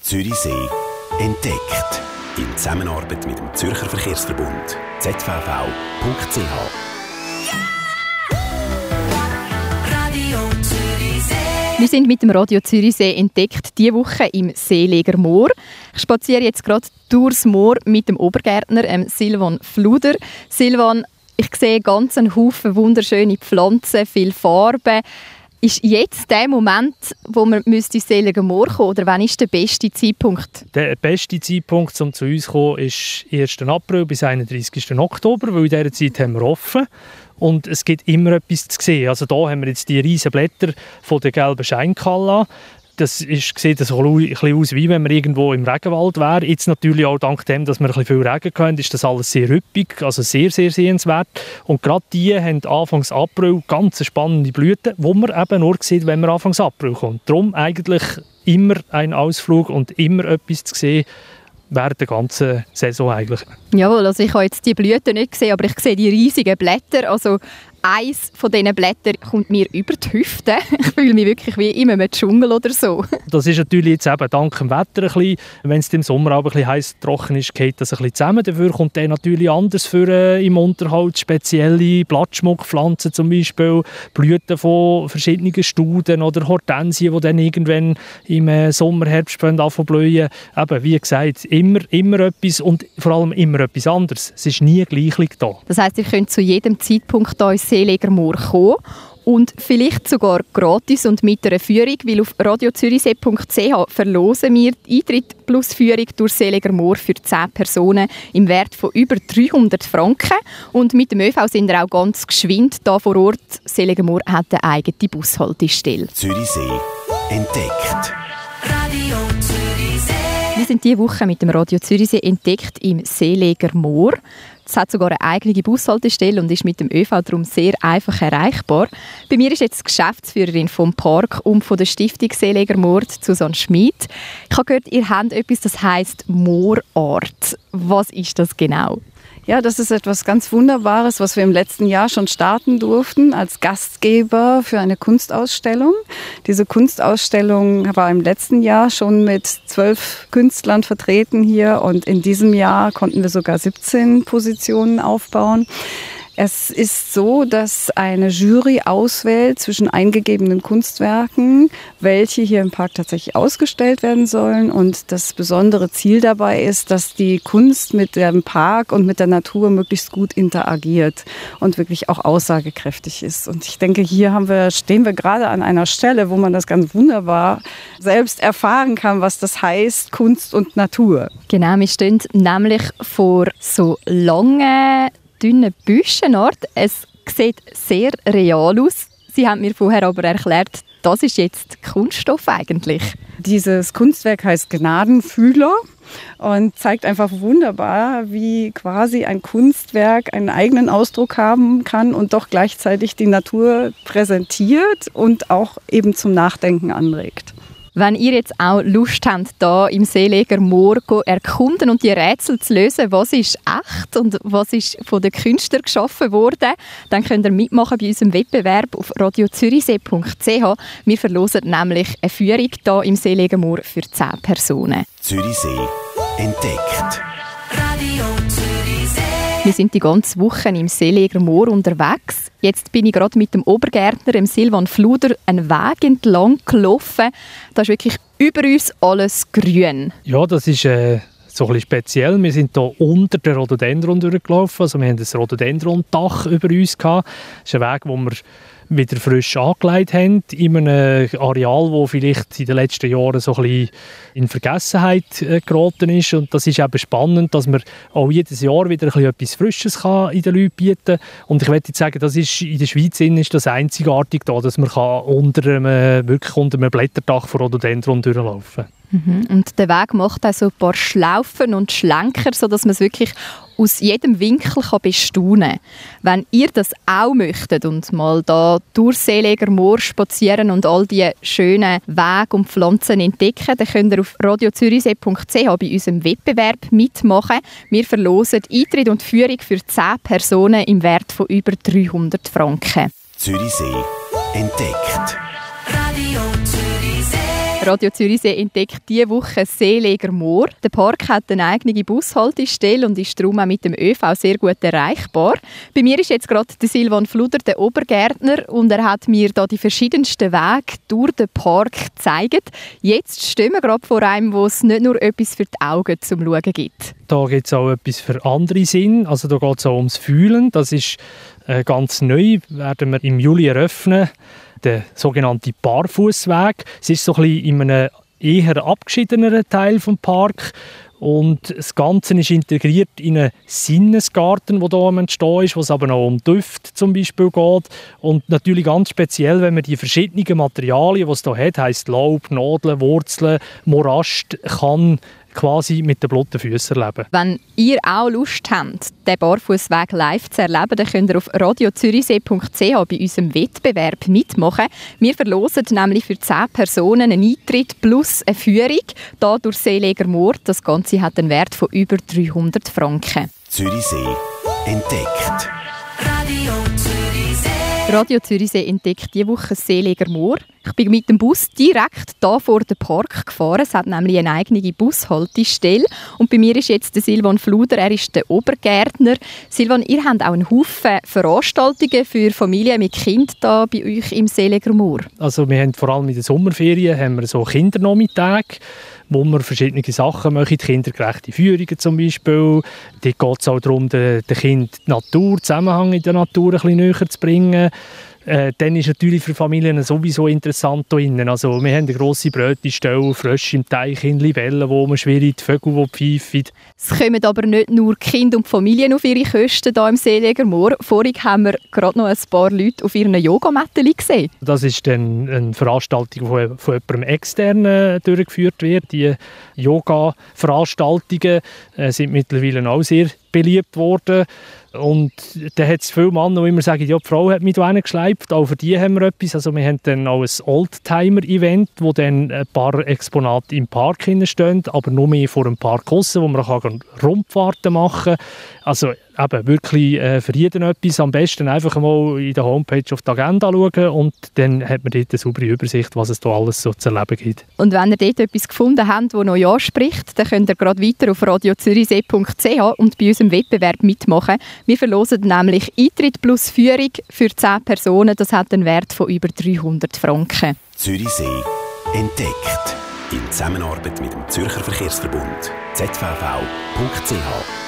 Zürichsee entdeckt. In Zusammenarbeit mit dem Zürcher Verkehrsverbund zvv.ch. Wir sind mit dem Radio Zürichsee entdeckt diese Woche im Seeleger Moor. Ich spaziere jetzt gerade durchs Moor mit dem Obergärtner Silvan Fluder. Silvan, ich sehe ganz einen Haufen wunderschöne Pflanzen, viel Farbe. Ist jetzt der Moment, wo man ins Seeleger Moor kommen müsste, oder wann ist der beste Zeitpunkt? Der beste Zeitpunkt, um zu uns zu kommen, ist 1. April bis 31. Oktober, weil in dieser Zeit haben wir offen. Und es gibt immer etwas zu sehen. Also hier haben wir jetzt die riesen Blätter von der gelben Scheinkalla. Das sieht so ein bisschen aus, wie wenn man irgendwo im Regenwald wäre. Jetzt natürlich auch dank dem, dass wir ein bisschen viel Regen hatten, ist das alles sehr üppig, also sehr, sehr sehenswert. Und gerade die haben Anfang April ganz spannende Blüten, die man eben nur sieht, wenn man Anfang April kommt. Darum eigentlich immer ein Ausflug und immer etwas zu sehen während der ganzen Saison eigentlich. Jawohl, also ich habe jetzt die Blüten nicht gesehen, aber ich sehe die riesigen Blätter. Also eins von diesen Blättern kommt mir über die Hüfte. Ich fühle mich wirklich wie in einem Dschungel oder so. Das ist natürlich jetzt eben dank dem Wetter ein bisschen, wenn es im Sommer auch ein bisschen heiß trocken ist, geht das ein bisschen zusammen. Dafür kommt dann natürlich anders für im Unterhalt, spezielle Blattschmuckpflanzen zum Beispiel, Blüten von verschiedenen Studen oder Hortensien, die dann irgendwann im Sommer, Herbst anfangen zu blühen. Eben, wie gesagt, immer etwas und vor allem immer etwas anderes. Es ist nie gleich da. Das heisst, ihr könnt zu jedem Zeitpunkt hier ins Seeleger Moor kommen und vielleicht sogar gratis und mit einer Führung, weil auf radiozürichsee.ch verlosen wir die Eintritt plus Führung durch Seeleger Moor für 10 Personen im Wert von über 300 Franken. Und mit dem ÖV sind wir auch ganz geschwind da vor Ort. Seeleger Moor hat eine eigene Bushaltestelle. Zürichsee entdeckt. Radio Zürichsee. Wir sind diese Woche mit dem Radio Zürichsee entdeckt im Seeleger Moor. Es hat sogar eine eigene Bushaltestelle und ist mit dem ÖV darum sehr einfach erreichbar. Bei mir ist jetzt die Geschäftsführerin vom Park und von der Stiftung Seeleger Moor, Susanne Schmid. Ich habe gehört, ihr habt etwas, das heisst Moorart. Was ist das genau? Ja, das ist etwas ganz Wunderbares, was wir im letzten Jahr schon starten durften als Gastgeber für eine Kunstausstellung. Diese Kunstausstellung war im letzten Jahr schon mit 12 Künstlern vertreten hier und in diesem Jahr konnten wir sogar 17 Positionen aufbauen. Es ist so, dass eine Jury auswählt zwischen eingegebenen Kunstwerken, welche hier im Park tatsächlich ausgestellt werden sollen. Und das besondere Ziel dabei ist, dass die Kunst mit dem Park und mit der Natur möglichst gut interagiert und wirklich auch aussagekräftig ist. Und ich denke, hier stehen wir gerade an einer Stelle, wo man das ganz wunderbar selbst erfahren kann, was das heißt, Kunst und Natur. Genau, wir stehen nämlich vor so langen, dünnen Büschenart. Es sieht sehr real aus. Sie haben mir vorher aber erklärt, das ist jetzt Kunststoff eigentlich. Dieses Kunstwerk heißt Gnadenfühler und zeigt einfach wunderbar, wie quasi ein Kunstwerk einen eigenen Ausdruck haben kann und doch gleichzeitig die Natur präsentiert und auch eben zum Nachdenken anregt. Wenn ihr jetzt auch Lust habt, hier im Seeleger Moor erkunden und die Rätsel zu lösen, was ist echt und was ist von den Künstlern geschaffen worden, dann könnt ihr mitmachen bei unserem Wettbewerb auf radiozürichsee.ch. Wir verlosen nämlich eine Führung hier im Seeleger Moor für 10 Personen. Zürichsee entdeckt. Radio Zürichsee. Wir sind die ganze Woche im Seeleger Moor unterwegs. Jetzt bin ich gerade mit dem Obergärtner, dem Silvan Fluder, einen Weg entlang gelaufen. Da ist wirklich über uns alles grün. Ja, das ist so ein bisschen speziell. Wir sind hier unter der Rhododendron durchgelaufen. Also wir haben ein Rhododendron-Dach über uns gehabt. Das ist ein Weg, wo wir wieder frisch angelegt haben, in einem Areal, das vielleicht in den letzten Jahren so ein bisschen in Vergessenheit geraten ist. Und das ist eben spannend, dass man auch jedes Jahr wieder ein bisschen etwas Frisches kann in den Leuten bieten kann. Und ich möchte sagen, das ist, in der Schweiz ist das einzigartig da, dass man wirklich unter einem Blätterdach von Rhododendron durchlaufen kann. Und der Weg macht auch so ein paar Schlaufen und Schlenker, sodass man es wirklich aus jedem Winkel bestaunen kann. Wenn ihr das auch möchtet und mal da durch Seeleger Moor spazieren und all die schönen Wege und Pflanzen entdecken, dann könnt ihr auf radiozürichsee.ch bei unserem Wettbewerb mitmachen. Wir verlosen Eintritt und Führung für 10 Personen im Wert von über 300 Franken. Zürichsee entdeckt. Radio Zürichsee. Radio Zürichsee entdeckt diese Woche Seeleger Moor. Der Park hat eine eigene Bushaltestelle und ist darum auch mit dem ÖV sehr gut erreichbar. Bei mir ist jetzt gerade der Silvan Fluder, der Obergärtner, und er hat mir da die verschiedensten Wege durch den Park gezeigt. Jetzt stehen wir gerade vor einem, wo es nicht nur etwas für die Augen zum Schauen gibt. Da gibt es auch etwas für andere Sinne. Also da geht es auch ums Fühlen. Das ist ganz neu, werden wir im Juli eröffnen. Der sogenannte Barfußweg. Es ist so ein bisschen in einem eher abgeschiedeneren Teil des Parks. Und das Ganze ist integriert in einen Sinnesgarten, der hier am Entstehen ist, wo es aber noch um Düfte zum Beispiel geht. Und natürlich ganz speziell, wenn man die verschiedenen Materialien, die es hier hat, heisst Laub, Nadeln, Wurzeln, Morast, kann quasi mit den blotten Füßen erleben. Wenn ihr auch Lust habt, den Barfußweg live zu erleben, dann könnt ihr auf radiozürichsee.ch bei unserem Wettbewerb mitmachen. Wir verlosen nämlich für 10 Personen einen Eintritt plus eine Führung hier durch Seeleger Moor. Das Ganze hat einen Wert von über 300 Franken. Zürichsee entdeckt. Radio Zürichsee entdeckt diese Woche Seeleger Moor. Ich bin mit dem Bus direkt hier vor den Park gefahren. Es hat nämlich eine eigene Bushaltestelle. Und bei mir ist jetzt der Silvan Fluder, er ist der Obergärtner. Silvan, ihr habt auch einen Haufen Veranstaltungen für Familien mit Kindern hier bei euch im Seeleger Moor. Also wir haben vor allem in den Sommerferien haben wir so Kindernachmittage, wo wir verschiedene Sachen machen, kindergerechte Führungen zum Beispiel. Dort geht es auch darum, den Kindern die Natur, Zusammenhang in der Natur ein bisschen näher zu bringen. Dann ist natürlich für Familien sowieso interessant hier innen. Also wir haben eine grosse Brötchenstelle, Frösche im Teich, Libellen, die schwirren, Vögel, die pfeifen. Es kommen aber nicht nur Kinder und Familien auf ihre Kosten hier im Seeleger Moor. Vorhin haben wir gerade noch ein paar Leute auf ihren Yogamatten gesehen. Das ist dann eine Veranstaltung, die von jemandem extern durchgeführt wird. Die Yoga-Veranstaltungen sind mittlerweile auch sehr beliebt worden. Und da hat es viele Männer, die immer sagen, ja, die Frau hat mich da geschleift. Auch für die haben wir etwas. Also wir haben dann auch ein Oldtimer-Event, wo dann ein paar Exponate im Park stehen, aber nur mehr vor dem Park draussen, wo man Rundfahrten machen kann. Also eben wirklich für jeden etwas. Am besten einfach mal in der Homepage auf die Agenda schauen und dann hat man dort eine saubere Übersicht, was es da alles so zu erleben gibt. Und wenn ihr dort etwas gefunden habt, das noch ja spricht, dann könnt ihr gerade weiter auf radiozürichsee.ch und bei unserem Wettbewerb mitmachen. Wir verlosen nämlich Eintritt plus Führung für 10 Personen. Das hat einen Wert von über 300 Franken. Zürichsee entdeckt. In Zusammenarbeit mit dem Zürcher Verkehrsverbund. zvv.ch